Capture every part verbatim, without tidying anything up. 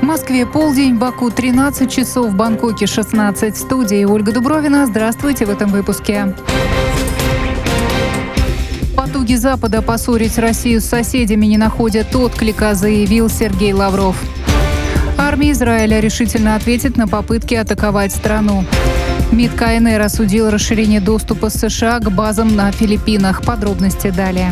Москве полдень, Баку тринадцать часов, в Бангкоке шестнадцать. В студии Ольга Дубровина. Здравствуйте в этом выпуске. Потуги Запада поссорить Россию с соседями не находят отклика, заявил Сергей Лавров. Армия Израиля решительно ответит на попытки атаковать страну. МИД КНР осудил расширение доступа США к базам на Филиппинах. Подробности далее.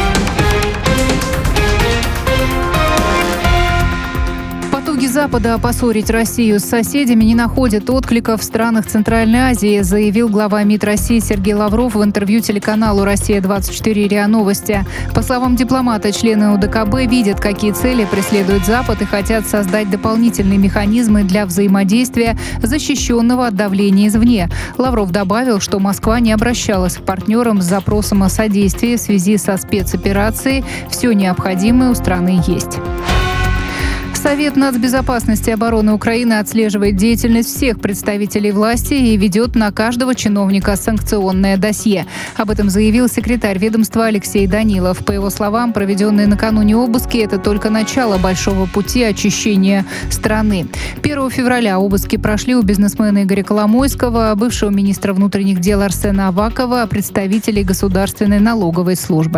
Потуги Запада поссорить Россию с соседями не находят отклика в странах Центральной Азии, заявил глава МИД России Сергей Лавров в интервью телеканалу «Россия-двадцать четыре РИА Новости». По словам дипломата, члены ОДКБ видят, какие цели преследует Запад и хотят создать дополнительные механизмы для взаимодействия, защищенного от давления извне. Лавров добавил, что Москва не обращалась к партнерам с запросом о содействии в связи со спецоперацией. Все необходимое у страны есть. Совет нацбезопасности и обороны Украины отслеживает деятельность всех представителей власти и ведет на каждого чиновника санкционное досье. Об этом заявил секретарь ведомства Алексей Данилов. По его словам, проведенные накануне обыски – это только начало большого пути очищения страны. первого февраля обыски прошли у бизнесмена Игоря Коломойского, бывшего министра внутренних дел Арсена Авакова, представителей Государственной налоговой службы.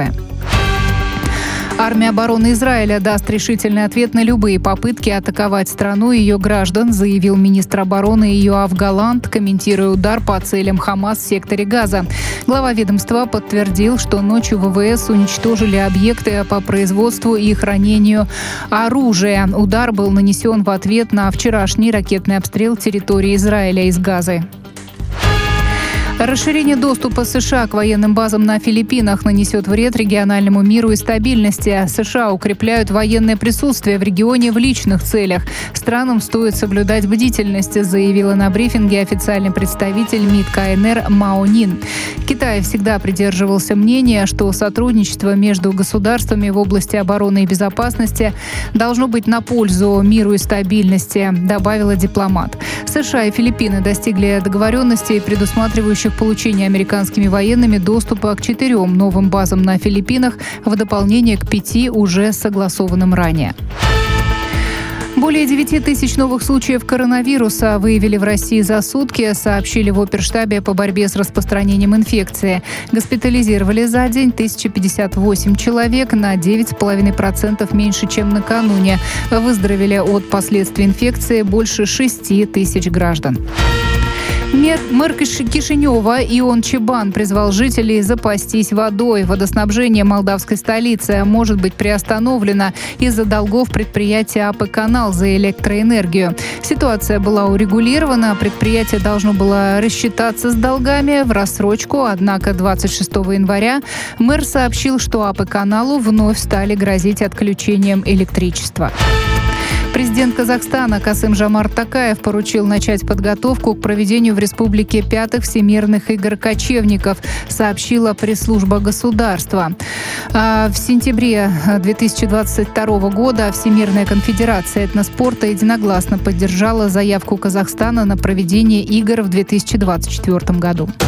Армия обороны Израиля даст решительный ответ на любые попытки атаковать страну и ее граждан, заявил министр обороны Йоав Галант, комментируя удар по целям Хамас в секторе Газа. Глава ведомства подтвердил, что ночью ВВС уничтожили объекты по производству и хранению оружия. Удар был нанесен в ответ на вчерашний ракетный обстрел территории Израиля из Газы. Расширение доступа США к военным базам на Филиппинах нанесет вред региональному миру и стабильности. США укрепляют военное присутствие в регионе в личных целях. Странам стоит соблюдать бдительность, заявила на брифинге официальный представитель МИД КНР Мао Нин. Китай всегда придерживался мнения, что сотрудничество между государствами в области обороны и безопасности должно быть на пользу миру и стабильности, добавила дипломат. США и Филиппины достигли договоренностей, предусматривающих получение американскими военными доступа к четырем новым базам на Филиппинах в дополнение к пяти уже согласованным ранее. Более девяти тысяч новых случаев коронавируса выявили в России за сутки, сообщили в оперштабе по борьбе с распространением инфекции. Госпитализировали за день тысяча пятьдесят восемь человек, на девять целых пять десятых процента меньше, чем накануне. Выздоровели от последствий инфекции больше шести тысяч граждан. Мэр, мэр Кишинева Ион Чебан призвал жителей запастись водой. Водоснабжение молдавской столицы может быть приостановлено из-за долгов предприятия АП «Канал» за электроэнергию. Ситуация была урегулирована. Предприятие должно было рассчитаться с долгами в рассрочку. Однако двадцать шестого января мэр сообщил, что АП «Каналу» вновь стали грозить отключением электричества. Президент Казахстана Касым-Жомарт Токаев поручил начать подготовку к проведению в республике пятых всемирных игр кочевников, сообщила пресс-служба государства. В сентябре две тысячи двадцать второго года Всемирная конфедерация этноспорта единогласно поддержала заявку Казахстана на проведение игр в две тысячи двадцать четвёртом году.